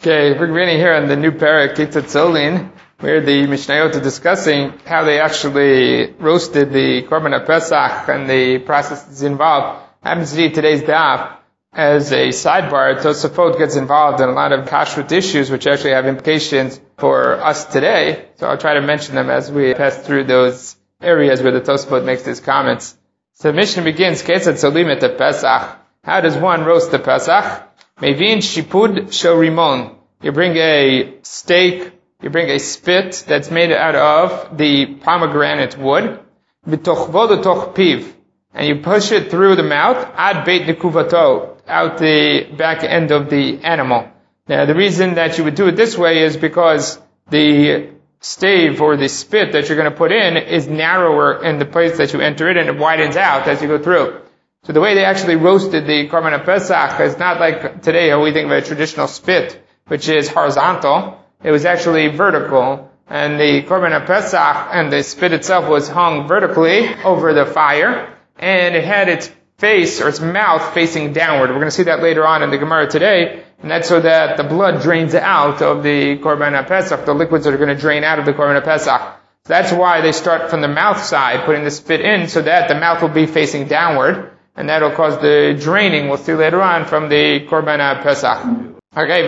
Okay, we're beginning here on the new parak, Kitzat where the Mishnayot are discussing how they actually roasted the Korban Pesach and the processes involved. Happens to be today's daf. As a sidebar, Tosafot gets involved in a lot of kashrut issues which actually have implications for us today. So I'll try to mention them as we pass through those areas where the Tosafot makes these comments. So the Mishnah begins, Kitzat Solim et Pesach. How does one roast the Pesach? Mevin shipud shel rimon. You bring a steak, you bring a spit that's made out of the pomegranate wood. V'tochvo l'toch piv. And you push it through the mouth, ad beit nekuvato, out the back end of the animal. Now the reason that you would do it this way is because the stave or the spit that you're going to put in is narrower in the place that you enter it, and it widens out as you go through. So the way they actually roasted the Korban Pesach is not like today how we think of a traditional spit, which is horizontal. It was actually vertical. And the Korban Pesach and the spit itself was hung vertically over the fire. And it had its face or its mouth facing downward. We're going to see that later on in the Gemara today. And that's so that the blood drains out of the Korban Pesach, the liquids that are going to drain out of the Korban Pesach. So that's why they start from the mouth side, putting the spit in so that the mouth will be facing downward. And that'll cause the draining, we'll see later on, from the Korban Pesach. Okay,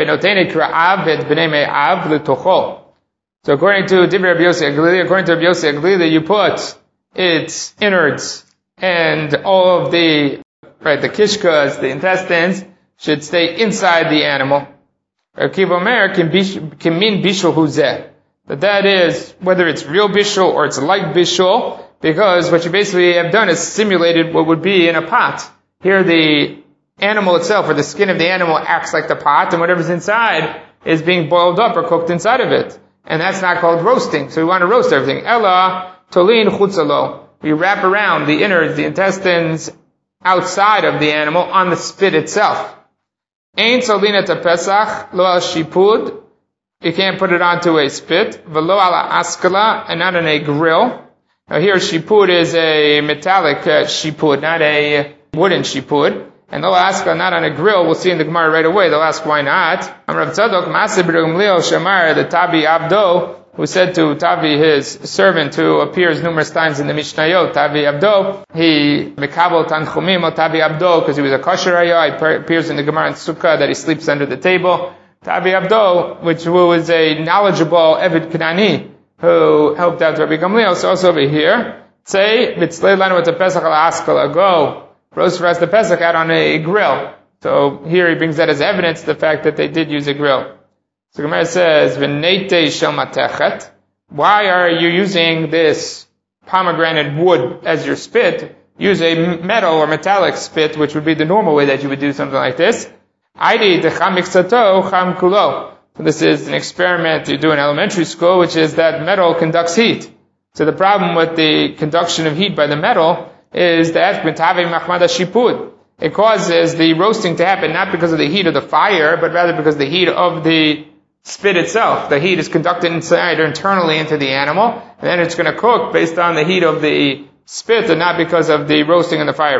so according to Divrei Rabbi Yossi Aglili, you put its innards and all of the kishkas, the intestines, should stay inside the animal. But that is, whether it's real bishul or it's like bishul, because what you basically have done is simulated what would be in a pot. Here the animal itself, or the skin of the animal, acts like the pot, and whatever's inside is being boiled up or cooked inside of it. And that's not called roasting. So we want to roast everything. Ella tolin chutzalo. We wrap around the innards, the intestines, outside of the animal on the spit itself. Ein tolin et pesach lo al shipud. You can't put it onto a spit. Velo ala askala, and not on a grill. Now here, shipud is a metallic shipud, not a wooden shipud. And they'll ask, not on a grill. We'll see in the Gemara right away. They'll ask, why not? Rav Tzadok, Maseh b'Gamliel Shamar, the Tabi Abdo, who said to Tavi, his servant, who appears numerous times in the Mishnayot, Tavi Abdo, he mekabel tanchumim o Tavi Abdo, because he was a kosher ayah. He appears in the Gemara in Sukkah that he sleeps under the table. Tavi Abdo, which was a knowledgeable Eved Knani, who helped out Rabbi Gamliel. So also over here, say, Vitzlei lanu et Pesach ala askala, go roast for us the Pesach out on a grill. So here he brings that as evidence, the fact that they did use a grill. So Gemara says, V'neitei shel matechet. Why are you using this pomegranate wood as your spit? Use a metal or metallic spit, which would be the normal way that you would do something like this. Aidi decham miksato cham kulo. So this is an experiment you do in elementary school, which is that metal conducts heat. So the problem with the conduction of heat by the metal is that it causes the roasting to happen not because of the heat of the fire, but rather because of the heat of the spit itself. The heat is conducted inside or internally into the animal, and then it's going to cook based on the heat of the spit and not because of the roasting in the fire.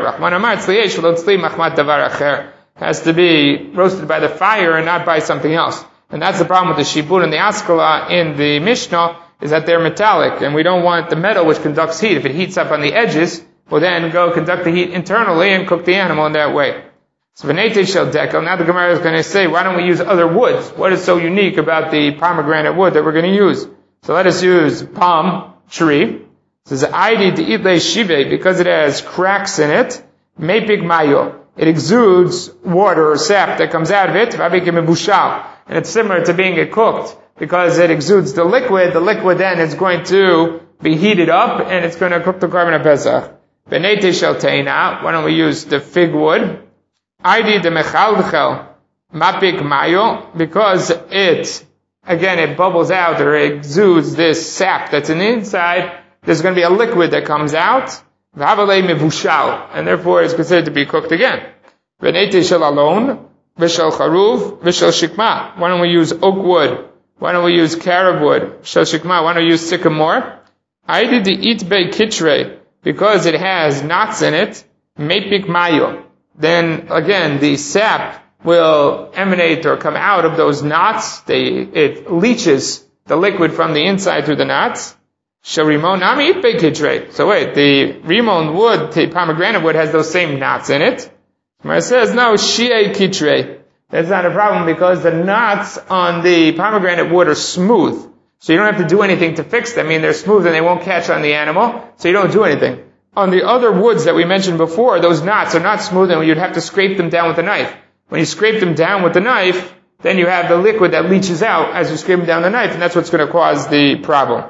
It has to be roasted by the fire and not by something else. And that's the problem with the shibud and the askala in the Mishnah, is that they're metallic, and we don't want the metal which conducts heat. If it heats up on the edges, we'll then go conduct the heat internally and cook the animal in that way. So v'neitei shel dekel, now the Gemara is going to say, why don't we use other woods? What is so unique about the pomegranate wood that we're going to use? So let us use palm tree. It says, Aidi de'itle shive, because it has cracks in it, mepik mayo. It exudes water or sap that comes out of it, and it's similar to being cooked, because it exudes the liquid then is going to be heated up, and it's going to cook the Korban Pesach. V'neitei shel teina, why don't we use the fig wood? Aidi de mechalchel mapik mayo, because it bubbles out or it exudes this sap that's in the inside. There's going to be a liquid that comes out, v'havalei mevushal, and therefore it's considered to be cooked again. V'neitei shel alon, v'shel charuv, v'shel shikma. Why don't we use oak wood? Why don't we use carob wood? Shel shikma. Why don't we use sycamore? Aidi de itbei kitrei, because it has knots in it, mepik mayo. Then again, the sap will emanate or come out of those knots. It leaches the liquid from the inside through the knots. Sharimon nami itbe kitre. So wait, the rimon wood, the pomegranate wood, has those same knots in it. It says, no, shi'e kitre. That's not a problem because the knots on the pomegranate wood are smooth. So you don't have to do anything to fix them. I mean, they're smooth and they won't catch on the animal, so you don't do anything. On the other woods that we mentioned before, those knots are not smooth and you'd have to scrape them down with a knife. When you scrape them down with the knife, then you have the liquid that leaches out as you scrape them down the knife, and that's what's going to cause the problem.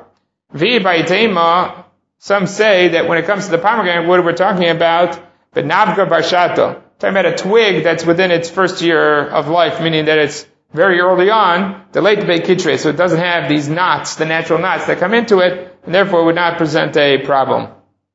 Some say that when it comes to the pomegranate wood, we're talking about the navga barshato. Talking about a twig that's within its first year of life, meaning that it's very early on, the late bay kitre, so it doesn't have these knots, the natural knots that come into it, and therefore would not present a problem.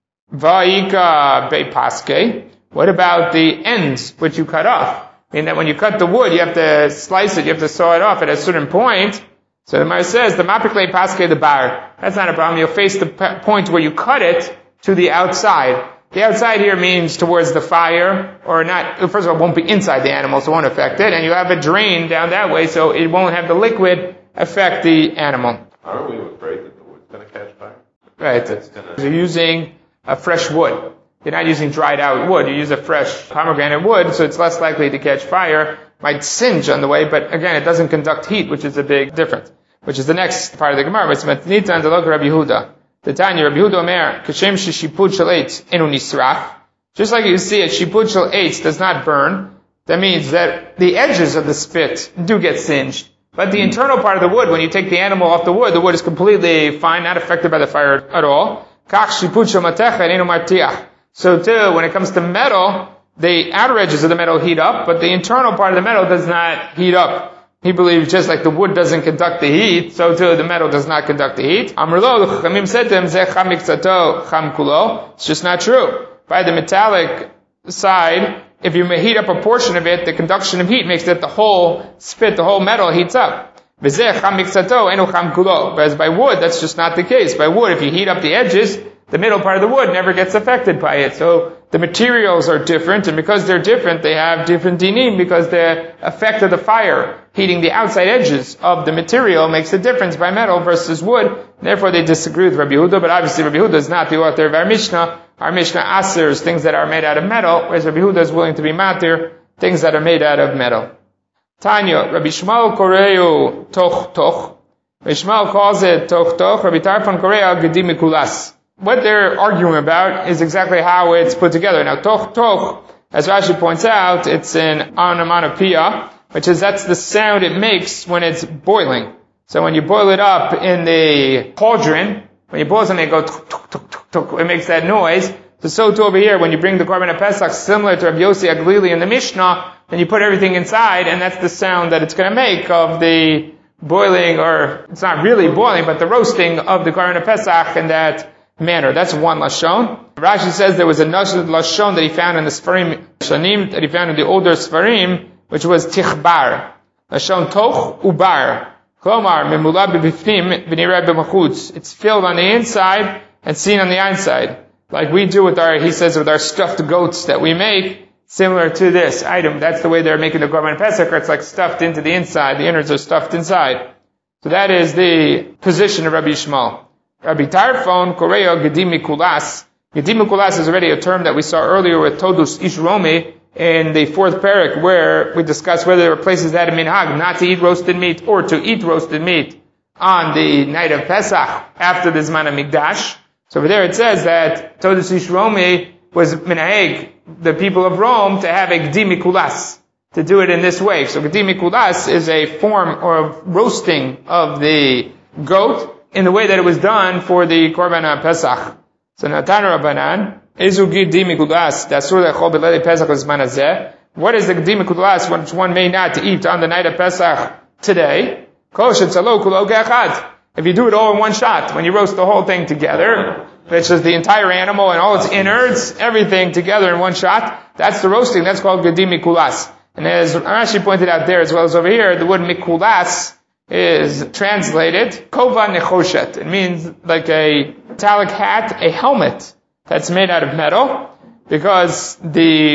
Va'ika bay paske. What about the ends which you cut off? I mean that when you cut the wood, you have to slice it, you have to saw it off at a certain point. So the Gemara says, the mapikle paske the bar. That's not a problem. You'll face the point where you cut it to the outside. The outside here means towards the fire, or not, first of all, it won't be inside the animal, so it won't affect it, and you have a drain down that way, so it won't have the liquid affect the animal. Aren't we afraid that the wood's going to catch fire? Right. You're using a fresh wood. You're not using dried out wood. You use a fresh pomegranate wood, so it's less likely to catch fire. Might singe on the way, but again, it doesn't conduct heat, which is a big difference. Which is the next part of the Gemara. It's Matnita and the Log Rabbi Yehuda. The Tanya, Rabbi Yehuda Omer, Kashem sheshipud shel eitz enu nisrach. Just like you see it, shipud shel eitz does not burn. That means that the edges of the spit do get singed. But the internal part of the wood, when you take the animal off the wood is completely fine, not affected by the fire at all. Kach shipud shel matecha enu martiach. So too, when it comes to metal, the outer edges of the metal heat up, but the internal part of the metal does not heat up. He believes just like the wood doesn't conduct the heat, so too the metal does not conduct the heat. Amrlo, the Chachamim said to him, Zeh cham mikzato cham kulo. It's just not true. By the metallic side, if you heat up a portion of it, the conduction of heat makes that the whole spit, the whole metal heats up. V'zeh cham mikzato enu cham kulo. Whereas by wood, that's just not the case. By wood, if you heat up the edges, the middle part of the wood never gets affected by it. So the materials are different, and because they're different, they have different dinim, because the effect of the fire heating the outside edges of the material makes a difference by metal versus wood. Therefore, they disagree with Rabbi Yehuda, but obviously Rabbi Yehuda is not the author of our Mishnah. Our Mishnah asers things that are made out of metal, whereas Rabbi Yehuda is willing to be matir things that are made out of metal. Tanya, Rabbi Shmuel koreu toch toch. Rabbi Shmuel calls it toch toch. Rabbi Tarfon koreu gedim mikulas. What they're arguing about is exactly how it's put together. Now, toch toch, as Rashi points out, it's an onomatopoeia, which is that's the sound it makes when it's boiling. So when you boil it up in the cauldron, when you boil something, it goes tuk, tuk, tuk, tuk, tuk, it makes that noise. So too over here, when you bring the Korban Pesach, similar to Rabbi Yossi Aglili in the Mishnah, then you put everything inside, and that's the sound that it's going to make of the boiling, or it's not really boiling, but the roasting of the Korban Pesach in that manner. That's one lashon. Rashi says there was another lashon that he found in the Sfarim Shanim, that he found in the older Sfarim, which was tichbar. Lashon toch ubar. Klomar memula b'bifnim v'nireh b'machutz. It's filled on the inside and seen on the outside. Like we do with he says with our stuffed goats that we make, similar to this item. That's the way they're making the Korban Pesach. It's like stuffed into the inside. The innards are stuffed inside. So that is the position of Rabbi Shmuel. Rabbi Tarfon, Koreo, Gedim Mikulas. Gedim Mikulas is already a term that we saw earlier with Todus Ish Romi in the fourth parak, where we discussed whether there were places that had a minhag not to eat roasted meat or to eat roasted meat on the night of Pesach after the Zman HaMikdash. So over there it says that Todus Ish Romi was minhag, the people of Rome, to have a Gedim Mikulas, to do it in this way. So Gedim Mikulas is a form of roasting of the goat, in the way that it was done for the Korban Pesach. So Natan Rabbanan, Ezu Gedim Mikulas, Dasur Lechol B'Leilei Pesach L'Zman Hazeh. What is the Gedim Mikulas which one may not eat on the night of Pesach today? Kol Shetzalo Kulo Ge'achad. If you do it all in one shot, when you roast the whole thing together, which is the entire animal and all its innards, everything together in one shot, that's the roasting, that's called Gedim Mikulas. And as Rashi pointed out there as well as over here, the word Mikulas is translated kova nechoshet. It means like a metallic hat, a helmet that's made out of metal, because the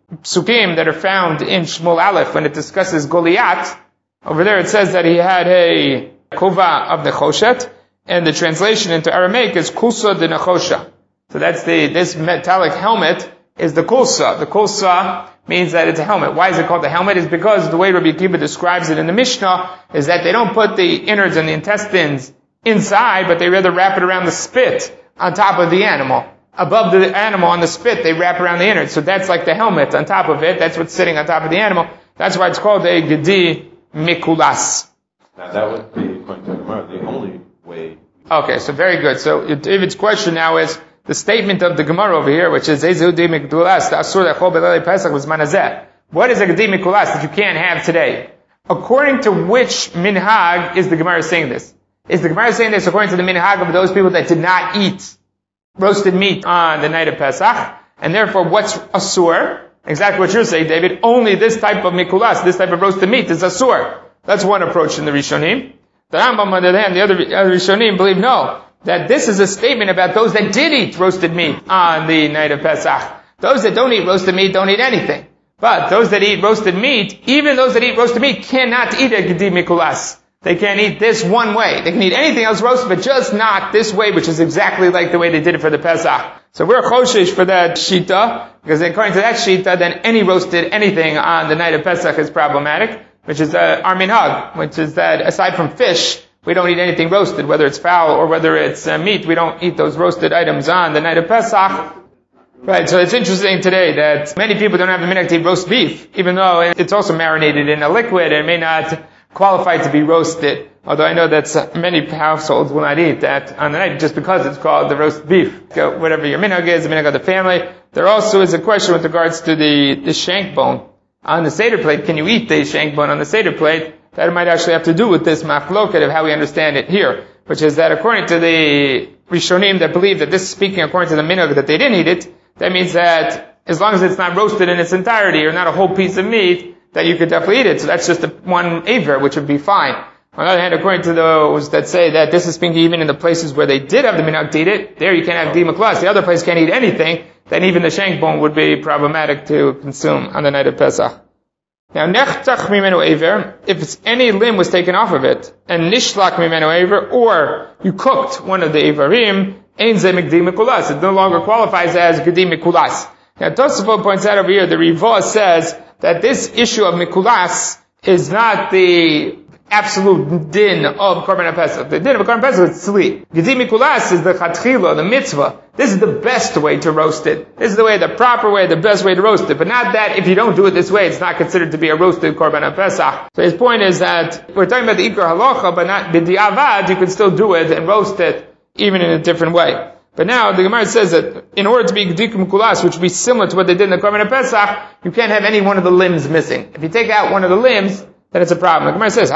psukim that are found in Shmuel Aleph when it discusses Goliath. Over there it says that he had a kova of nechoshet, and the translation into Aramaic is kulsa de nechosha. So that's this metallic helmet is the kulsa. The kulsa means that it's a helmet. Why is it called a helmet? It's because the way Rabbi Akiva describes it in the Mishnah is that they don't put the innards and the intestines inside, but they rather wrap it around the spit on top of the animal. Above the animal on the spit, they wrap around the innards. So that's like the helmet on top of it. That's what's sitting on top of the animal. That's why it's called a gedi mikulas. Now that would be, according to the Gemara, the only way. Okay, so very good. So David's question now is the statement of the Gemara over here, which is what is a gedi mikulas that you can't have today? According to which minhag is the Gemara saying this? Is the Gemara saying this according to the minhag of those people that did not eat roasted meat on the night of Pesach, and therefore what's asur? Exactly what you're saying, David. Only this type of mikulas, this type of roasted meat is asur. That's one approach in the Rishonim. The Rambam, on the other hand, the other Rishonim believe no, that this is a statement about those that did eat roasted meat on the night of Pesach. Those that don't eat roasted meat don't eat anything. But those that eat roasted meat, even those that eat roasted meat cannot eat a gedi mikulas. They can't eat this one way. They can eat anything else roasted, but just not this way, which is exactly like the way they did it for the Pesach. So we're choshesh for that shita, because according to that shita, then any roasted anything on the night of Pesach is problematic, which is our minhag, which is that aside from fish, we don't eat anything roasted, whether it's fowl or whether it's meat. We don't eat those roasted items on the night of Pesach. Right, so it's interesting today that many people don't have the minhag to eat roast beef, even though it's also marinated in a liquid and may not qualify to be roasted. Although I know that many households will not eat that on the night just because it's called the roast beef. Whatever your minhag is, the minhag of the family. There also is a question with regards to the shank bone on the Seder plate. Can you eat the shank bone on the Seder plate? That might actually have to do with this machloket of how we understand it here, which is that according to the Rishonim that believe that this is speaking according to the minhag that they didn't eat it, that means that as long as it's not roasted in its entirety or not a whole piece of meat, that you could definitely eat it. So that's just one aver, which would be fine. On the other hand, according to those that say that this is speaking even in the places where they did have the minhag to eat it, there you can't have gedi mikulas. The other place can't eat anything, then even the shank bone would be problematic to consume on the night of Pesach. Now, nechtach mimenu aver, if it's any limb was taken off of it, and nishlak mimenu aver, or you cooked one of the avarim, ein ze gedi mikulas. It no longer qualifies as gedi mikulas. Now, Tosafot points out over here, the Rivah says that this issue of mikulas is not the absolute din of Korban HaPesach. The din of Korban HaPesach is tzli. Gedi mikulas is the chatchila, the mitzvah. This is the best way to roast it. This is the way, the proper way, the best way to roast it. But not that if you don't do it this way, it's not considered to be a roasted Korban HaPesach. So his point is that we're talking about the Ikar Halacha, but not b'di'avad, you can still do it and roast it even in a different way. But now the Gemara says that in order to be gedi mikulas, which would be similar to what they did in the Korban HaPesach, you can't have any one of the limbs missing. If you take out one of the limbs, then it's a problem. The Gemara says,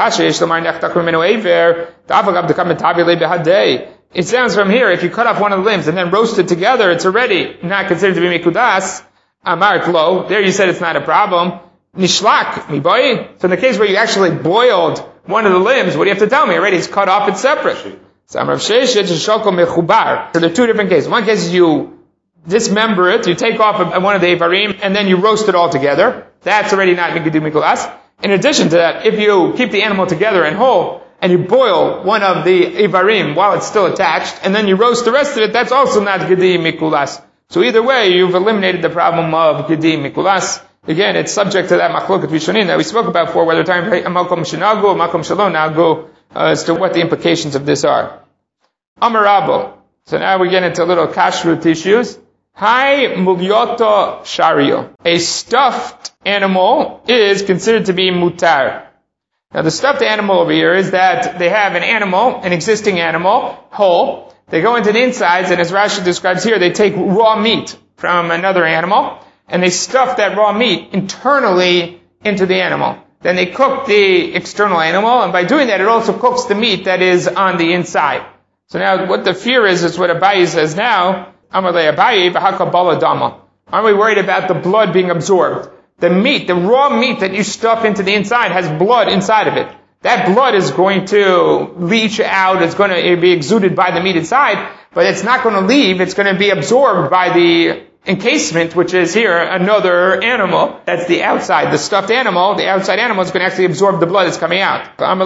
it sounds from here, if you cut off one of the limbs and then roast it together, it's already not considered to be mikudas. Amart lo, there you said it's not a problem. Nishlak, miboy. So in the case where you actually boiled one of the limbs, what do you have to tell me? Already it's cut off, it's separate. So there are two different cases. One case is you dismember it, you take off one of the ivarim, and then you roast it all together. That's already not gedi mikulas. In addition to that, if you keep the animal together and whole, and you boil one of the ivarim while it's still attached, and then you roast the rest of it, that's also not gedi mikulas. So either way, you've eliminated the problem of gedi mikulas. Again, it's subject to that machloket rishonim that we spoke about before, whether time makom shenagu or makom shalom nagu, as to what the implications of this are. Amar Rabbo. So now we get into little kashrut issues. Hai mulyoto shario. A stuffed animal is considered to be mutar. Now the stuffed animal over here is that they have an animal, an existing animal, whole. They go into the insides, and as Rashi describes here, they take raw meat from another animal, and they stuff that raw meat internally into the animal. Then they cook the external animal, and by doing that, it also cooks the meat that is on the inside. So now, what the fear is what Abaye says now. Amarle Abaye v'hakabala dama. Aren't we worried about the blood being absorbed? The meat, the raw meat that you stuff into the inside has blood inside of it. That blood is going to leach out, it's going to be exuded by the meat inside, but it's not going to leave, it's going to be absorbed by the encasement, which is here another animal, that's the outside, the stuffed animal, the outside animal is going to actually absorb the blood that's coming out.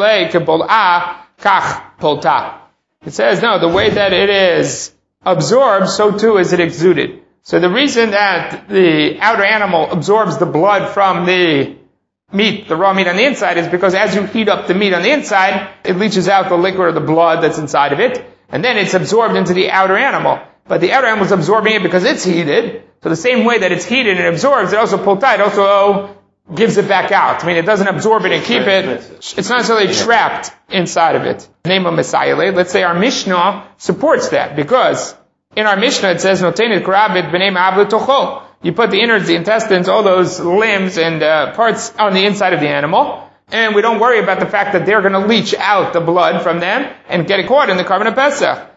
It says, no, the way that it is absorbed, so too is it exuded. So the reason that the outer animal absorbs the blood from the meat, the raw meat on the inside, is because as you heat up the meat on the inside, it leaches out the liquid or the blood that's inside of it, and then it's absorbed into the outer animal. But the outer animal is absorbing it because it's heated. So the same way that it's heated and absorbs, it also it also gives it back out. I mean, it doesn't absorb it and keep it. It's not necessarily trapped inside of it. Name of Messiah. Let's say our Mishnah supports that, because in our Mishnah it says, Notenet karabit b'nei ma'avle tocho. You put the innards, the intestines, all those limbs and parts on the inside of the animal, and we don't worry about the fact that they're going to leach out the blood from them and get it caught in the Karban Pesach.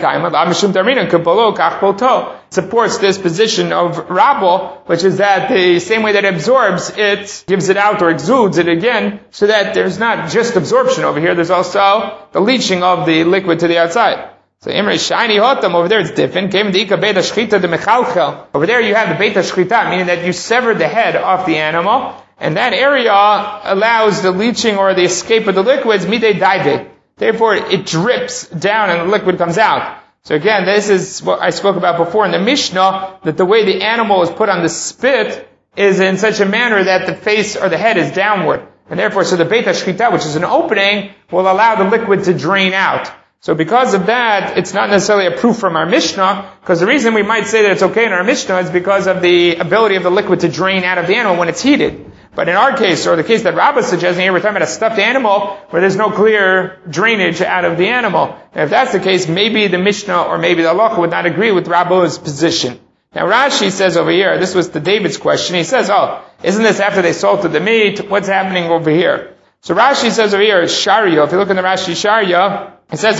Supports this position of Rabbo, which is that the same way that it absorbs, it gives it out or exudes it again, so that there's not just absorption over here, there's also the leaching of the liquid to the outside. So Imre Shiny Hotam, over there it's different. Over there you have the Beit HaShchita, meaning that you severed the head off the animal, and that area allows the leaching or the escape of the liquids, midei daide. Therefore, it drips down and the liquid comes out. So again, this is what I spoke about before in the Mishnah, that the way the animal is put on the spit is in such a manner that the face or the head is downward. And therefore, so the Beit HaShchita, which is an opening, will allow the liquid to drain out. So because of that, it's not necessarily a proof from our Mishnah, because the reason we might say that it's okay in our Mishnah is because of the ability of the liquid to drain out of the animal when it's heated. But in our case, or the case that Rabbah is suggesting here, we're talking about a stuffed animal where there's no clear drainage out of the animal. And if that's the case, maybe the Mishnah or maybe the Halacha would not agree with Rabbah's position. Now Rashi says over here, this was the David's question, he says, isn't this after they salted the meat? What's happening over here? So Rashi says over here, Sharia, if you look in the Rashi Sharia, it says,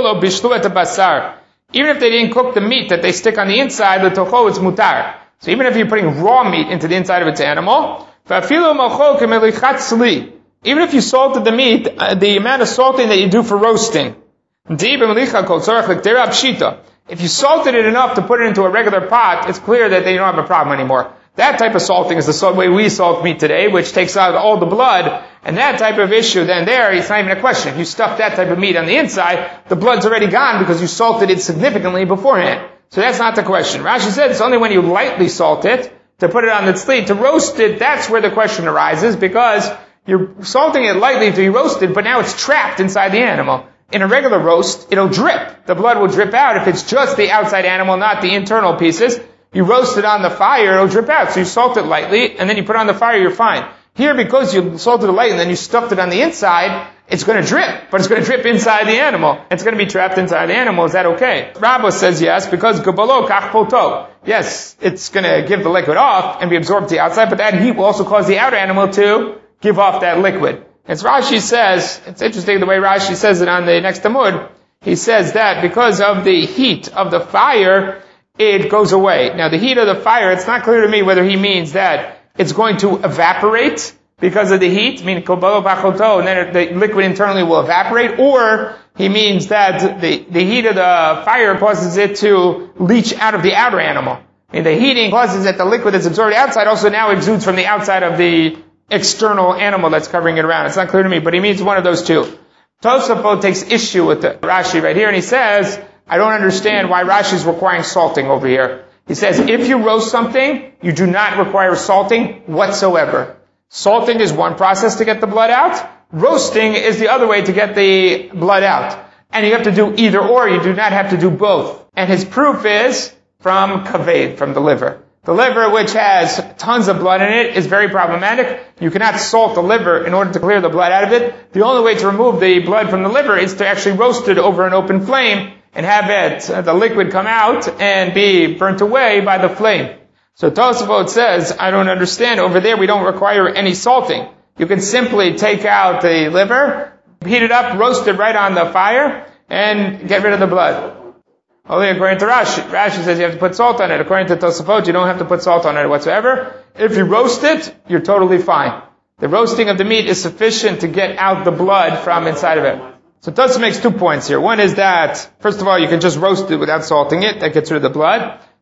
even if they didn't cook the meat that they stick on the inside, the tocho, it's mutar. So even if you're putting raw meat into the inside of its animal, even if you salted the meat, the amount of salting that you do for roasting, if you salted it enough to put it into a regular pot, it's clear that they don't have a problem anymore. That type of salting is the way we salt meat today, which takes out all the blood, and that type of issue, then it's not even a question. If you stuff that type of meat on the inside, the blood's already gone because you salted it significantly beforehand. So that's not the question. Rashi said it's only when you lightly salt it, to put it on the tzli, to roast it, that's where the question arises, because you're salting it lightly to be roasted, but now it's trapped inside the animal. In a regular roast, it'll drip. The blood will drip out if it's just the outside animal, not the internal pieces. You roast it on the fire, it'll drip out. So you salt it lightly, and then you put it on the fire, you're fine. Here, because you salted it lightly and then you stuffed it on the inside, it's going to drip, but it's going to drip inside the animal. It's going to be trapped inside the animal. Is that okay? Rabbah says yes, because gabalo kach poto. Yes, it's going to give the liquid off and be absorbed to the outside, but that heat will also cause the outer animal to give off that liquid. As Rashi says, it's interesting the way Rashi says it on the next Talmud. He says that because of the heat of the fire, it goes away. Now, the heat of the fire, it's not clear to me whether he means that it's going to evaporate because of the heat, meaning kobalo bachoto, and then the liquid internally will evaporate, or he means that the heat of the fire causes it to leach out of the outer animal. And the heating causes that the liquid that's absorbed outside also now exudes from the outside of the external animal that's covering it around. It's not clear to me, but he means one of those two. Tosafot takes issue with the Rashi right here, and he says, I don't understand why Rashi is requiring salting over here. He says, if you roast something, you do not require salting whatsoever. Salting is one process to get the blood out. Roasting is the other way to get the blood out. And you have to do either or. You do not have to do both. And his proof is from kaved, from the liver. The liver, which has tons of blood in it, is very problematic. You cannot salt the liver in order to clear the blood out of it. The only way to remove the blood from the liver is to actually roast it over an open flame and have the liquid come out and be burnt away by the flame. So Tosafot says, I don't understand. Over there we don't require any salting. You can simply take out the liver, heat it up, roast it right on the fire, and get rid of the blood. Only according to Rashi. Rashi says you have to put salt on it. According to Tosafot, you don't have to put salt on it whatsoever. If you roast it, you're totally fine. The roasting of the meat is sufficient to get out the blood from inside of it. So Tosafot makes 2 points here. One is that, first of all, you can just roast it without salting it. That gets rid of the blood.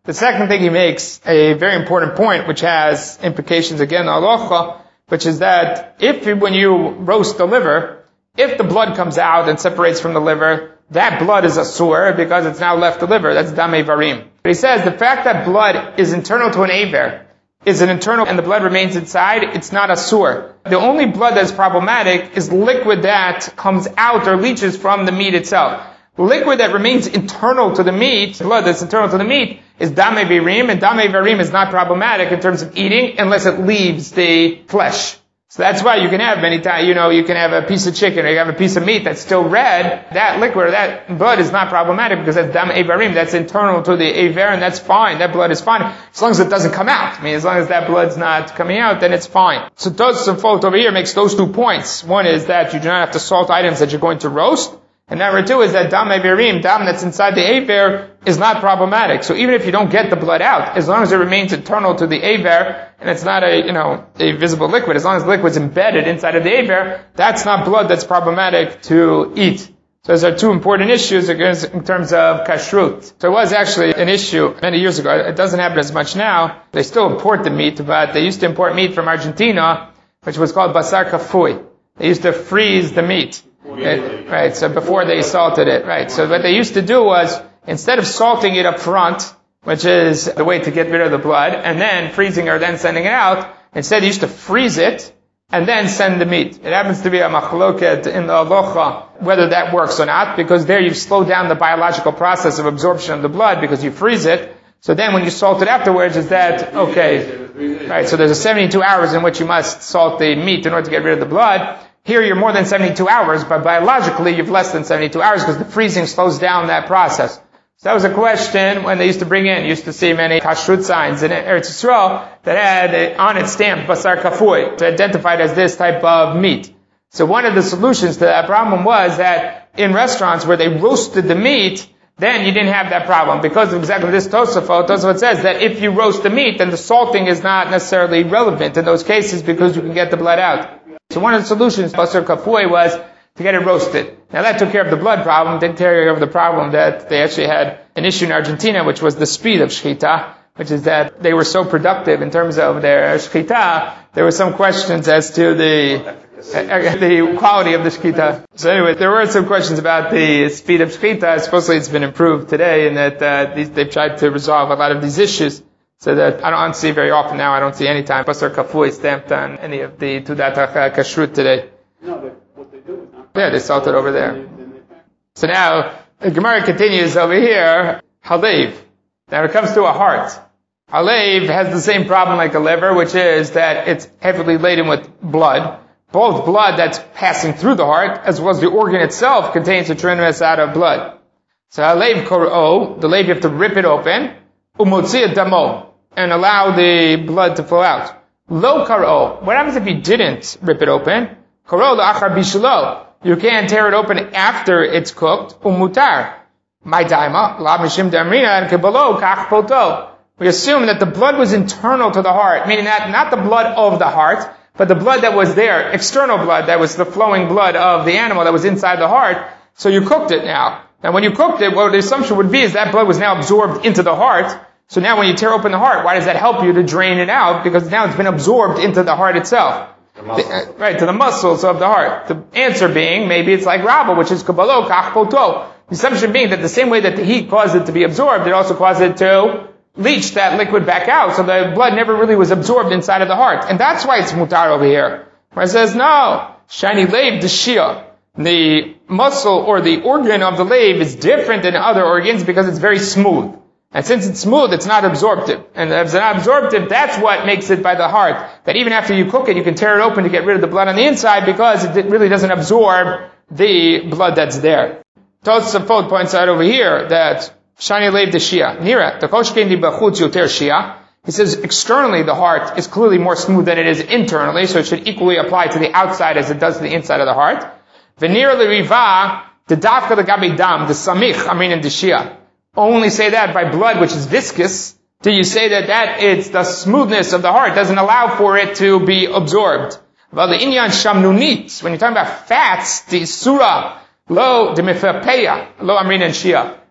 The second thing he makes, a very important point, which has implications again on halacha, which is that when you roast the liver, if the blood comes out and separates from the liver, that blood is asur because it's now left the liver. That's damei varim. But he says the fact that blood is internal to an aver, is an internal, and the blood remains inside, it's not asur. The only blood that's problematic is liquid that comes out or leaches from the meat itself. Liquid that remains internal to the meat, blood that's internal to the meat, is damei varim, and damei varim is not problematic in terms of eating unless it leaves the flesh. So that's why you can have many times, you can have a piece of chicken or you have a piece of meat that's still red. That liquid or that blood is not problematic because that's damei varim, that's internal to the aver, and that's fine. That blood is fine. As long as it doesn't come out. As long as that blood's not coming out, then it's fine. So Tosafot over here makes those 2 points. One is that you do not have to salt items that you're going to roast. And number 2 is that damei varim, dam that's inside the aver, is not problematic. So even if you don't get the blood out, as long as it remains internal to the aver, and it's not a visible liquid, as long as the liquid's embedded inside of the aver, that's not blood that's problematic to eat. So those are 2 important issues in terms of kashrut. So it was actually an issue many years ago. It doesn't happen as much now. They still import the meat, but they used to import meat from Argentina, which was called basar kafui. They used to freeze the meat. Right, so before they salted it, right. So what they used to do was, instead of salting it up front, which is the way to get rid of the blood, and then freezing or then sending it out, instead they used to freeze it, and then send the meat. It happens to be a machloket in the halacha, whether that works or not, because there you've slowed down the biological process of absorption of the blood, because you freeze it. So then when you salt it afterwards, is that okay? Right, so there's a 72 hours in which you must salt the meat in order to get rid of the blood. Here you're more than 72 hours, but biologically you've less than 72 hours because the freezing slows down that process. So that was a question when they used to bring in, you used to see many kashrut signs in Eretz Yisrael that had on it stamped basar kafui, to identify it as this type of meat. So one of the solutions to that problem was that in restaurants where they roasted the meat, then you didn't have that problem because of exactly this Tosafot. Tosafot says that if you roast the meat, then the salting is not necessarily relevant in those cases because you can get the blood out. So one of the solutions, basar kafui, was to get it roasted. Now that took care of the blood problem, didn't take care of the problem that they actually had an issue in Argentina, which was the speed of shechita, which is that they were so productive in terms of their shechita, there were some questions as to the quality of the shechita. So anyway, there were some questions about the speed of shechita. Supposedly it's been improved today, and that they've tried to resolve a lot of these issues. So that I don't see very often now. I don't see any time basar kafui stamped on any of the Tudat Kashrut today. No, what they do is not. Yeah, they salt it over there. So now the Gemara continues over here. Halev. Now it comes to a heart. Halev has the same problem like a liver, which is that it's heavily laden with blood. Both blood that's passing through the heart, as well as the organ itself, contains a tremendous amount of blood. So halev kor'o, the lave you have to rip it open. Umotzi damo, and allow the blood to flow out. Lo karo, what happens if you didn't rip it open? Karo la'achar bishlo, you can't tear it open after it's cooked. Umutar, my daima, la mishim damrina, and kebalo kach poto. We assume that the blood was internal to the heart, meaning that not the blood of the heart, but the blood that was there, external blood, that was the flowing blood of the animal that was inside the heart. So you cooked it now. Now when you cooked it, what the assumption would be is that blood was now absorbed into the heart. So now when you tear open the heart, why does that help you to drain it out? Because now it's been absorbed into the heart itself. Right, to the muscles of the heart. The answer being, maybe it's like Rabba, which is kabalo kach poto. The assumption being that the same way that the heat caused it to be absorbed, it also caused it to leach that liquid back out. So the blood never really was absorbed inside of the heart. And that's why it's mutar over here. Where it says, no, shiny lave the shia. The muscle or the organ of the lave is different than other organs because it's very smooth. And since it's smooth, it's not absorptive. And if it's not absorptive, that's what makes it by the heart. That even after you cook it, you can tear it open to get rid of the blood on the inside because it really doesn't absorb the blood that's there. Tosafot points out over here that shani leiv de shia. Nira, the koshkein di bachutz yoter shia. He says externally the heart is clearly more smooth than it is internally, so it should equally apply to the outside as it does to the inside of the heart. Venir leriva, the dafka the gabi dam, the samich, in the shia. Only say that by blood, which is viscous, do you say that it's the smoothness of the heart, doesn't allow for it to be absorbed. Well, the inyan shamnunit, when you're talking about fats, the surah, lo de mefepeya, lo amrin and shia.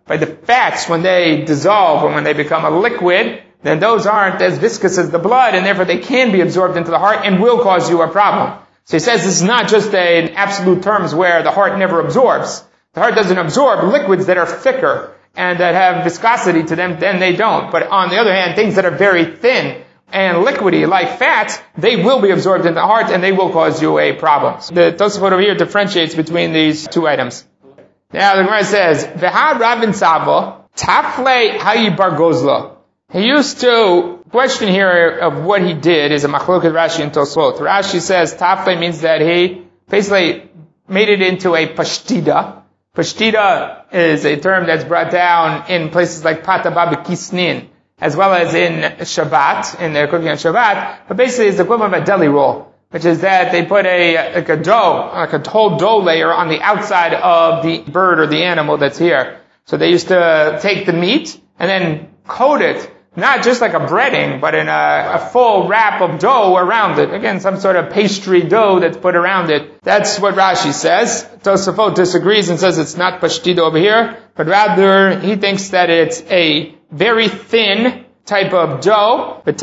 But the fats, when they dissolve or when they become a liquid, then those aren't as viscous as the blood, and therefore they can be absorbed into the heart and will cause you a problem. So he says this is not just in absolute terms where the heart never absorbs. The heart doesn't absorb liquids that are thicker and that have viscosity to them, then they don't. But on the other hand, things that are very thin and liquidy, like fats, they will be absorbed into the heart and they will cause you a problem. So the Tosafot over here differentiates between these two items. Now the Gemara says, V'ha Rabin Sava, Tafle Hayi Bar Gozla. He used to, question here of what he did is a machloket Rashi and Tosfot. Rashi says Tafle means that he basically made it into a pashtida. Pashtida is a term that's brought down in places like Patabab Kisnin, as well as in Shabbat, in their cooking on Shabbat, but basically it's the equivalent of a deli roll, which is that they put a whole dough layer on the outside of the bird or the animal that's here. So they used to take the meat and then coat it, not just like a breading, but in a full wrap of dough around it. Again, some sort of pastry dough that's put around it. That's what Rashi says. Tosafot disagrees and says it's not pashtida over here, but rather he thinks that it's a very thin type of dough. It's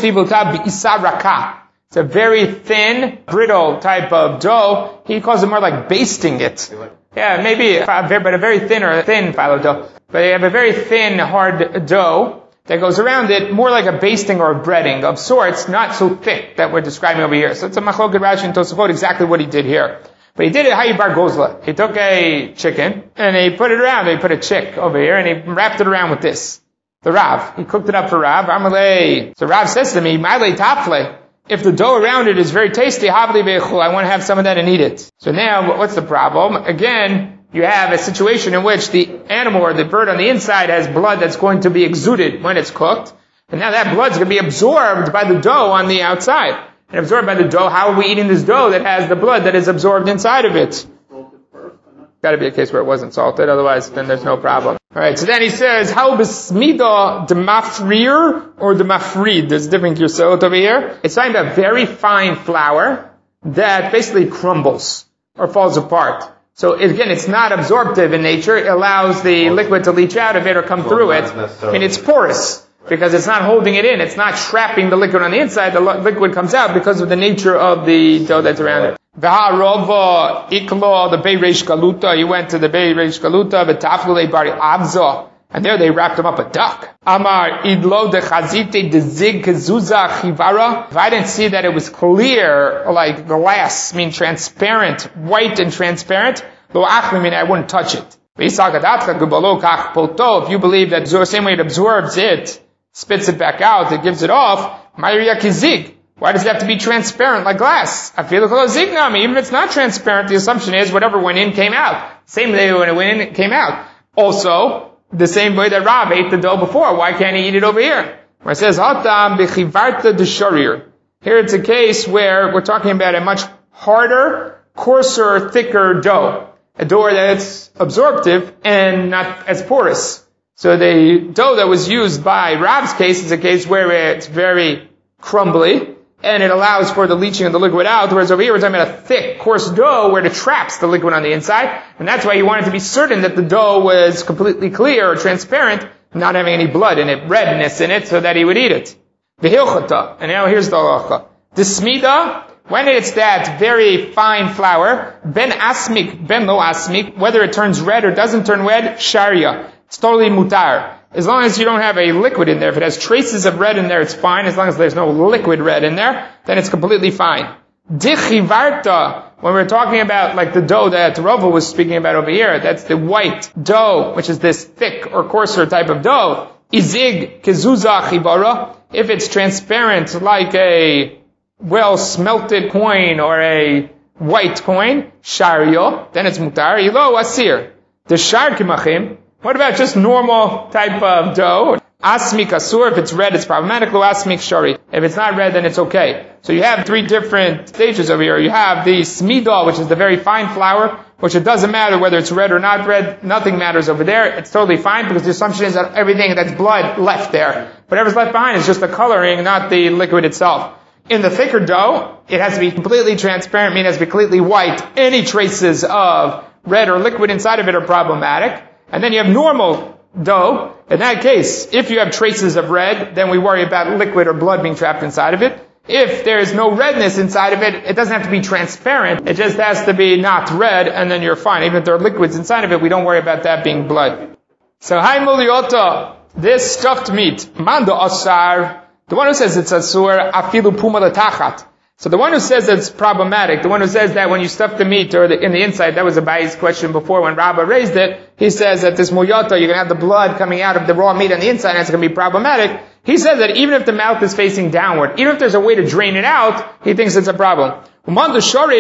a very thin, brittle type of dough. He calls it more like basting it. Yeah, maybe, but a very thin phyllo dough. But they have a very thin, hard dough that goes around it, more like a basting or a breading of sorts, not so thick that we're describing over here. So it's a machloket Rashi and Tosafot, exactly what he did here. But he did it Hayi Bar Gozla. He took a chicken, and he put it around, he put a chick over here, and he wrapped it around with this. The Rav. He cooked it up for Rav. Amalei. So Rav says to me, Malei Tafle. If the dough around it is very tasty, Havli Beichul, I want to have some of that and eat it. So now, what's the problem? Again, you have a situation in which the animal or the bird on the inside has blood that's going to be exuded when it's cooked. And now that blood's going to be absorbed by the dough on the outside. And absorbed by the dough, how are we eating this dough that has the blood that is absorbed inside of it? Got to be a case where it wasn't salted, otherwise then there's no problem. Alright, so then he says, how besmida the mafrir or the mafrid? There's a different girsot over here. It's talking about very fine flour that basically crumbles or falls apart. So again, it's not absorptive in nature. It allows the liquid to leach out of it or come through it. I mean, it's porous because it's not holding it in. It's not trapping the liquid on the inside. The liquid comes out because of the nature of the dough that's around it. V'harova iklo the Bei Reish Galuta. He went to the Bei Reish Galuta v'tafle bari avza, and there they wrapped him up a duck. Amar idlo de chazite de zig kezuza chivara. If I didn't see that it was clear like glass, mean transparent, white and transparent, lo achli mean I wouldn't touch it. If you believe that the same way it absorbs it, spits it back out, it gives it off, ma'iriya kizig. Why does it have to be transparent like glass? I feel like even if it's not transparent, the assumption is whatever went in came out. Same way when it went in, it came out. Also, the same way that Rav ate the dough before, why can't he eat it over here? Where it says, Hatam b'chivarta d'sharir. Here it's a case where we're talking about a much harder, coarser, thicker dough. A dough that's absorptive and not as porous. So the dough that was used by Rav's case is a case where it's very crumbly, and it allows for the leaching of the liquid out, whereas over here we're talking about a thick, coarse dough where it traps the liquid on the inside, and that's why you wanted to be certain that the dough was completely clear or transparent, not having any blood in it, redness in it, so that he would eat it. V'hilchata, and now here's the halacha. The smida, when it's that very fine flour, ben asmik, ben lo asmik, whether it turns red or doesn't turn red, sharia. It's totally mutar. As long as you don't have a liquid in there, if it has traces of red in there, it's fine. As long as there's no liquid red in there, then it's completely fine. Dichivarta, when we're talking about like the dough that Rova was speaking about over here, that's the white dough, which is this thick or coarser type of dough. Izig kezuza chibara, if it's transparent like a well-smelted coin or a white coin, shario, then it's mutar. Ilo asir. The shar kimachim, what about just normal type of dough? Asmik asur, if it's red, it's problematic. Lo asmik shari. If it's not red, then it's okay. So you have three different stages over here. You have the smida, which is the very fine flour, which it doesn't matter whether it's red or not red. Nothing matters over there. It's totally fine because the assumption is that everything that's blood left there. Whatever's left behind is just the coloring, not the liquid itself. In the thicker dough, it has to be completely transparent, meaning it has to be completely white. Any traces of red or liquid inside of it are problematic. And then you have normal dough. In that case, if you have traces of red, then we worry about liquid or blood being trapped inside of it. If there's no redness inside of it, it doesn't have to be transparent. It just has to be not red, and then you're fine. Even if there are liquids inside of it, we don't worry about that being blood. So, Hai Muliota, this stuffed meat, Mando Asar, the one who says it's Asur, Afilu Puma Latachat. So the one who says it's problematic, the one who says that when you stuff the meat or in the inside, that was Abai's question before when Rabbah raised it, he says that this Muliota, you're going to have the blood coming out of the raw meat on the inside, and it's going to be problematic. He says that even if the mouth is facing downward, even if there's a way to drain it out, he thinks it's a problem. The one who says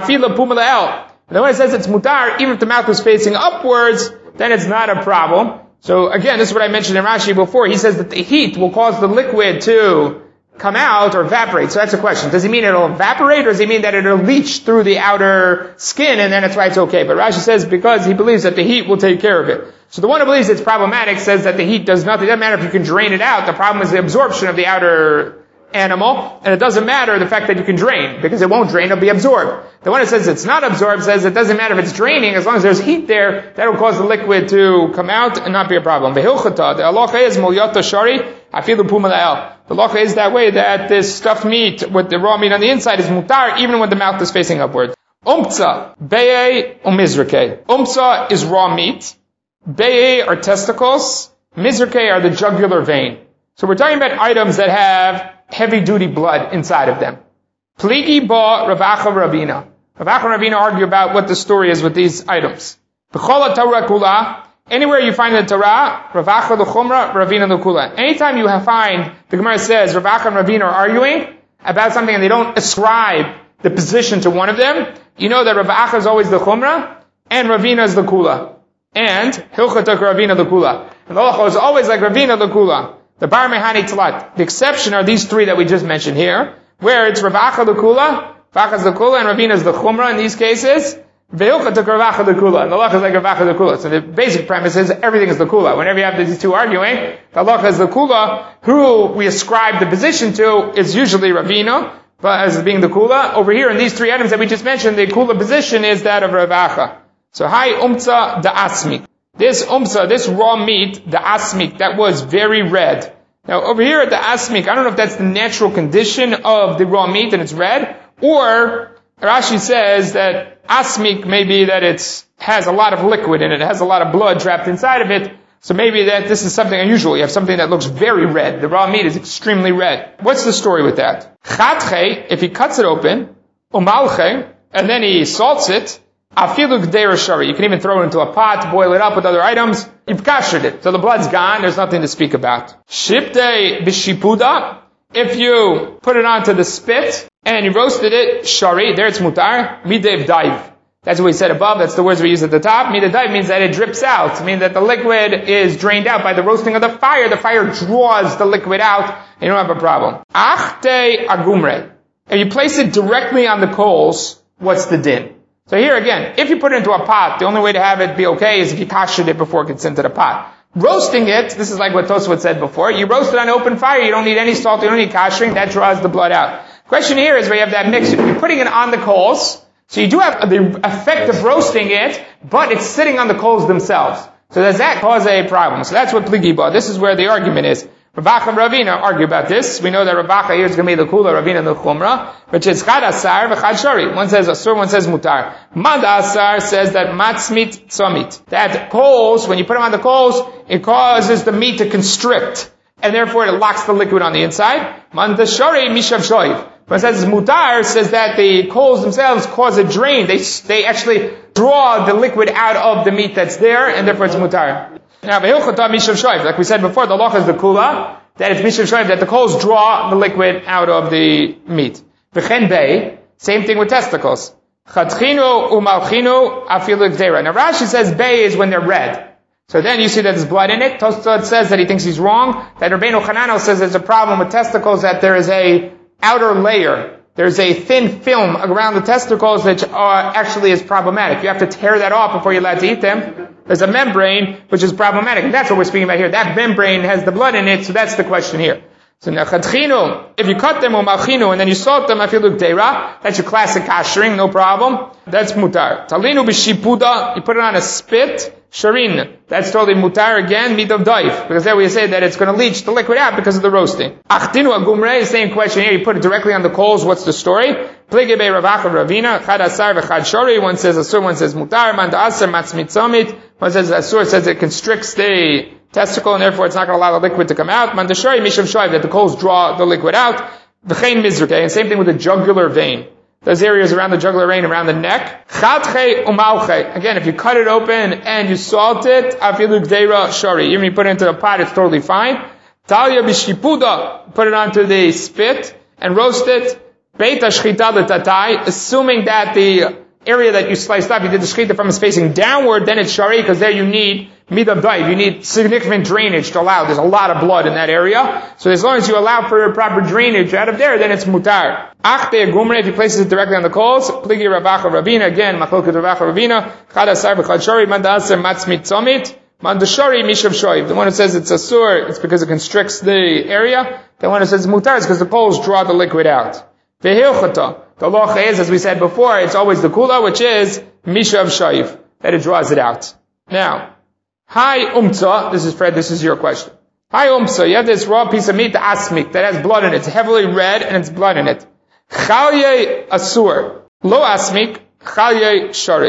it's mutar, even if the mouth is facing upwards, then it's not a problem. So again, this is what I mentioned in Rashi before. He says that the heat will cause the liquid to come out or evaporate. So that's a question. Does he mean it'll evaporate, or does he mean that it'll leach through the outer skin and then that's why it's okay? But Rashi says because he believes that the heat will take care of it. So the one who believes it's problematic says that the heat does nothing. It doesn't matter if you can drain it out. The problem is the absorption of the outer animal, and it doesn't matter the fact that you can drain, because it won't drain, it'll be absorbed. The one who says it's not absorbed says it doesn't matter if it's draining, as long as there's heat there, that will cause the liquid to come out and not be a problem. The halacha is mulyata shari, afilu puma la'el. The halacha is that way, that this stuffed meat with the raw meat on the inside is mutar, even when the mouth is facing upward. Umtza, beye umizrake. Umtza is raw meat. Beye are testicles. Mizrake are the jugular vein. So we're talking about items that have heavy-duty blood inside of them. Pligi ba Ravacha Ravina. Ravacha and Ravina argue about what the story is with these items. B'chola Torah kula. Anywhere you find the Torah, Ravacha l'chumra, Ravina l'kula. Anytime you find, the Gemara says, Ravacha and Ravina are arguing about something and they don't ascribe the position to one of them, you know that Ravacha is always the chumra and Ravina is the kula. And Hilchatak Ravina the kula. And the halacha is always like Ravina the kula. The Bar Mehani Talat. The exception are these three that we just mentioned here, where it's Ravacha the kula, Ravacha is the kula, and Ravina is the chumra in these cases. Vehilchatak Ravacha the kula. And the halacha is like Ravacha the kula. So the basic premise is everything is the kula. Whenever you have these two arguing, the halacha is the kula. Who we ascribe the position to is usually Ravina, but as being the kula. Over here in these three items that we just mentioned, the kula position is that of Ravacha. So, Hai Umtza the Asmik. This Umtza, this raw meat, the Asmik, that was very red. Now, over here at the Asmik, I don't know if that's the natural condition of the raw meat and it's red, or Rashi says that Asmik may be that it has a lot of liquid in it, it has a lot of blood trapped inside of it, so maybe that this is something unusual. You have something that looks very red. The raw meat is extremely red. What's the story with that? Chatche, if he cuts it open, Umalche, and then he salts it, Afilu g'deira shari. You can even throw it into a pot, boil it up with other items. You've kashered it. So the blood's gone, there's nothing to speak about. Shipte b'shipuda. If you put it onto the spit, and you roasted it, shari, there it's mutar. Midev daiv. That's what we said above, that's the words we use at the top. Midev daiv means that it drips out. It means that the liquid is drained out by the roasting of the fire draws the liquid out, and you don't have a problem. Achte agumre. If you place it directly on the coals, what's the din? So here again, if you put it into a pot, the only way to have it be okay is if you kashered it before it gets into the pot. Roasting it, this is like what Tosfot said before, you roast it on open fire, you don't need any salt, you don't need kashering, that draws the blood out. Question here is where you have that mixture. You're putting it on the coals, so you do have the effect of roasting it, but it's sitting on the coals themselves. So does that cause a problem? So that's what Pligi ba. This is where the argument is. Ravacha and Ravina argue about this. We know that Ravacha here is going to be the kula, Ravina the chumra, which is chad asar v'chad shari. One says asur, one says mutar. Mad asar says that matzmit tzomit. That coals, when you put them on the coals, it causes the meat to constrict, and therefore it locks the liquid on the inside. Mad shari mishav shoiv. One says mutar says that the coals themselves cause a drain. They actually draw the liquid out of the meat that's there, and therefore it's mutar. Now, like we said before, the halacha is the kula, that it's mishav shoiv, that the coals draw the liquid out of the meat. V'chen bei, same thing with testicles. Chatchinu umalchinu afilu g'deira. Now Rashi says bei is when they're red. So then you see that there's blood in it. Tosfot says that he thinks he's wrong. That Rabbeinu Hananel says there's a problem with testicles, that there is a outer layer. There's a thin film around the testicles that actually is problematic. You have to tear that off before you're allowed to eat them. There's a membrane which is problematic. And that's what we're speaking about here. That membrane has the blood in it, so that's the question here. So nachadchinu, if you cut them umalchinu and then you salt them, afilu g'deira, that's your classic kashering, no problem. That's mutar. Talinu b'shipuda, you put it on a spit, Sharin, that's totally mutar again, meat of daif, because there we say that it's going to leach the liquid out because of the roasting. Achtinu agumrei, same question here, you put it directly on the coals, what's the story? Pligebe Ravacha Ravina, chad asar v'chad shori, one says asur, one says mutar, man asar matzmitzomit, one says asur says it constricts the testicle and therefore it's not going to allow the liquid to come out. Man deshori mishav shoiv, that the coals draw the liquid out. V'chein mizrke, and same thing with the jugular vein. Those areas around the jugular vein, around the neck. Chadche umalche. Again, if you cut it open and you salt it, afilu gdeira shari. Even if you put it into a pot, it's totally fine. Talia b'shkipuda. Put it onto the spit and roast it. Beita shchita l'tatai. Assuming that the area that you sliced up, you did the shchita from is facing downward, then it's shari, because there you need midah daif. You need significant drainage to allow. There's a lot of blood in that area. So as long as you allow for proper drainage out of there, then it's mutar. Achte agumre, if he places it directly on the coals, pligi ravacha rabina, again, machlokes ravacha rabina, chad asar v'chad shori, man da'asar matzmit tzomit, man deshori mishav shoiv. The one who says it's asur, it's because it constricts the area. The one who says it's mutar, it's because the coals draw the liquid out. Vehilchata. The locha is, as we said before, it's always the kula, which is mishav shoiv, that it draws it out. Now, hi umtza, this is Fred, this is your question. Hi umtza, you have this raw piece of meat, the asmik, that has blood in it. It's heavily red and it's blood in it. Chalye asur, lo asmik, chalye shari.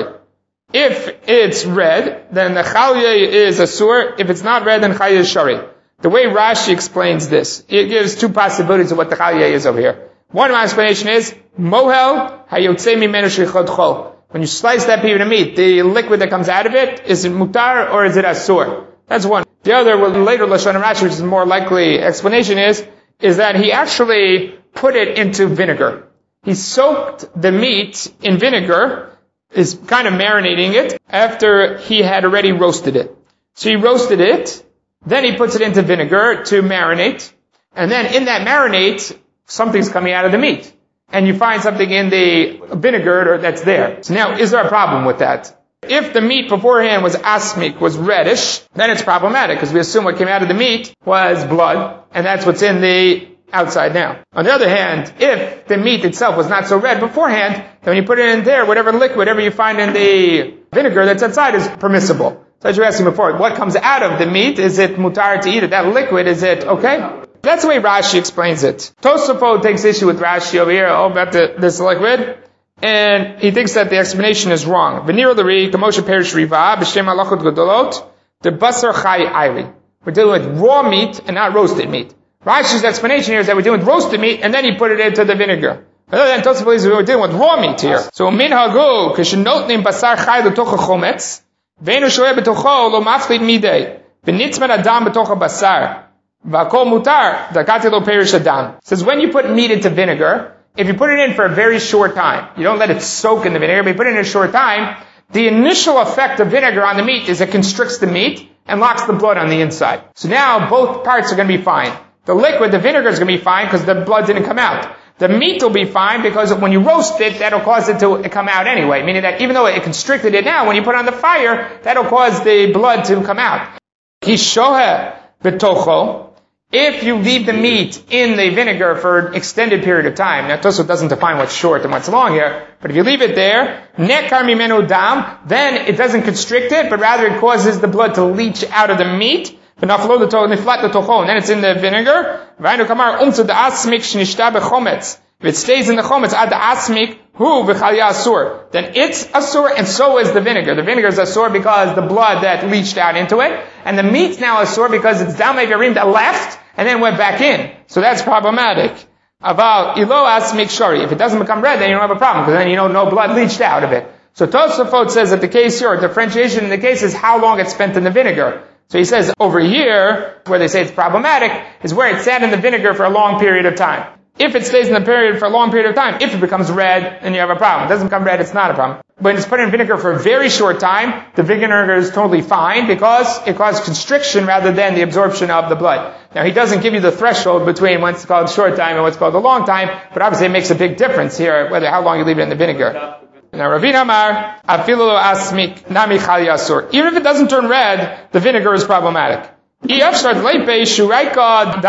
If it's red, then the chalye is asur. If it's not red, then chalye is shari. The way Rashi explains this, it gives two possibilities of what the chalye is over here. One of my explanation is, mohel hayotze mimenu shechot chol. When you slice that piece of meat, the liquid that comes out of it, is it mutar or is it asur? That's one. The other, later Lashon Rashi, which is a more likely explanation is that he actually put it into vinegar. He soaked the meat in vinegar, is kind of marinating it, after he had already roasted it. So he roasted it, then he puts it into vinegar to marinate, and then in that marinade, something's coming out of the meat. And you find something in the vinegar that's there. So now, is there a problem with that? If the meat beforehand was asmik, was reddish, then it's problematic, because we assume what came out of the meat was blood, and that's what's in the outside now. On the other hand, if the meat itself was not so red beforehand, then when you put it in there, whatever liquid, whatever you find in the vinegar that's outside is permissible. So as you were asking before, what comes out of the meat, is it mutar to eat it? That liquid, is it okay? That's the way Rashi explains it. Tosafot takes issue with Rashi over here about this liquid, and he thinks that the explanation is wrong. V'niro l'ri, k'moshe perish riva, b'shem halachot gedolot, the basar chai aili. We're dealing with raw meat and not roasted meat. Rashi's explanation here is that we're dealing with roasted meat, and then he put it into the vinegar. Other than Tosafot believes we're dealing with raw meat here. So min hagu, k'shenotnim basar chai l'tocha chometz, v'enu shoeh b'tocho lo maflid midei, v'nitzman adam b'tocha basar. Says when you put meat into vinegar, if you put it in for a very short time, you don't let it soak in the vinegar, but you put it in a short time, the initial effect of vinegar on the meat is it constricts the meat and locks the blood on the inside. So now both parts are going to be fine. The liquid, the vinegar is going to be fine because the blood didn't come out. The meat will be fine because when you roast it, that'll cause it to come out anyway. Meaning that even though it constricted it now, when you put it on the fire, that'll cause the blood to come out. If you leave the meat in the vinegar for an extended period of time, now Tosfot doesn't define what's short and what's long here, but if you leave it there, nekar mimenu dam, then it doesn't constrict it, but rather it causes the blood to leach out of the meat, and then it's in the vinegar. If it stays in the chometz, ad asmik, hu v'chalya asur, then it's asur, and so is the vinegar. The vinegar is asur because the blood that leached out into it, and the meat's now asur because it's damei verim that left, and then went back in. So that's problematic. Aval ilo asmik shari. If it doesn't become red, then you don't have a problem, because then you know no blood leached out of it. So Tosafot says that the case here, differentiation in the case is how long it's spent in the vinegar. So he says over here, where they say it's problematic, is where it sat in the vinegar for a long period of time. If it stays in the period for a long period of time, if it becomes red, then you have a problem. It doesn't become red, it's not a problem. When it's put in vinegar for a very short time, the vinegar is totally fine because it causes constriction rather than the absorption of the blood. Now he doesn't give you the threshold between what's called short time and what's called a long time, but obviously it makes a big difference here, whether how long you leave it in the vinegar. Now Ravina Amar, afilu asmik nami chali asur. Even if it doesn't turn red, the vinegar is problematic. There's no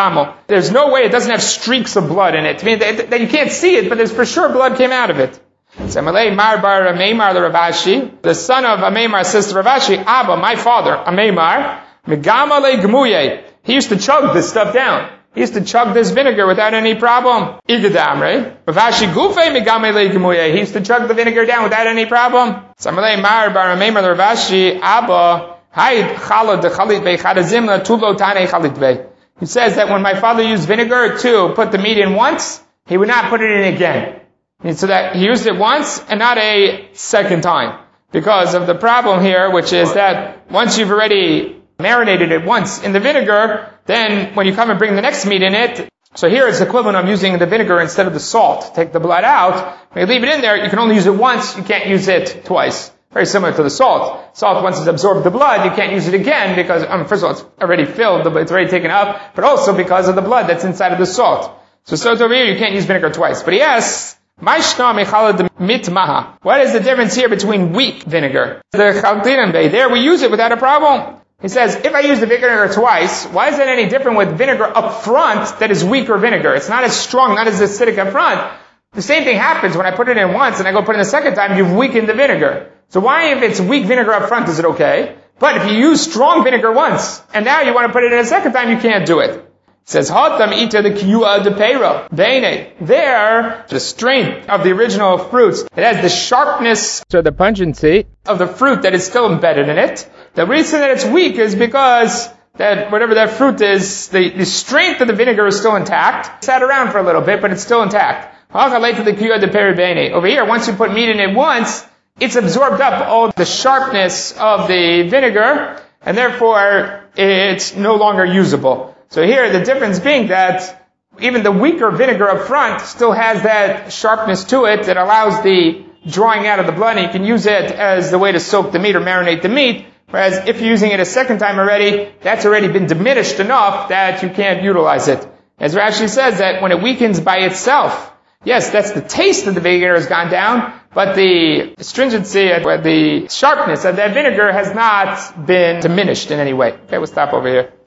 way it doesn't have streaks of blood in it. I mean, that you can't see it, but there's for sure blood came out of it. Semalei Mar bar Ameimar the Ravashi, the son of Ameimar says to Ravashi, Abba, my father, Ameimar, Megamale Gmuye. He used to chug this stuff down. He used to chug this vinegar without any problem. Igadam, right? Ravashi Gufe Megamale Gmuye. He used to chug the vinegar down without any problem. Semalei Mar bar Ameimar the Ravashi, Abba, Hay Chalad the Chalit Be Chadazimla Tulo Tane Chalit Be. He says that when my father used vinegar to put the meat in once, he would not put it in again. And so that he used it once and not a second time. Because of the problem here, which is that once you've already marinated it once in the vinegar, then when you come and bring the next meat in it, so here it's the equivalent of using the vinegar instead of the salt. Take the blood out. When you leave it in there, you can only use it once, you can't use it twice. Very similar to the salt. Salt, once it's absorbed the blood, you can't use it again because, first of all, it's already filled, it's already taken up, but also because of the blood that's inside of the salt. So over here, you can't use vinegar twice. But he asks, what is the difference here between weak vinegar? There we use it without a problem. He says, if I use the vinegar twice, why is that any different with vinegar up front that is weaker vinegar? It's not as strong, not as acidic up front. The same thing happens when I put it in once and I go put it in the second time, you've weakened the vinegar. So why, if it's weak vinegar up front, is it okay? But if you use strong vinegar once, and now you want to put it in a second time, you can't do it. It says, Hatam ita the kiyua de peira. Bene. There, the strength of the original fruits, it has the sharpness, or the pungency of the fruit that is still embedded in it. The reason that it's weak is because that whatever that fruit is, the strength of the vinegar is still intact. It sat around for a little bit, but it's still intact. Over here, once you put meat in it once, it's absorbed up all the sharpness of the vinegar, and therefore it's no longer usable. So here, the difference being that even the weaker vinegar up front still has that sharpness to it that allows the drawing out of the blood, and you can use it as the way to soak the meat or marinate the meat. Whereas if you're using it a second time already, that's already been diminished enough that you can't utilize it. As Rashi says that when it weakens by itself, yes, that's the taste of the vinegar has gone down, but the astringency, the sharpness of that vinegar has not been diminished in any way. Okay, we'll stop over here.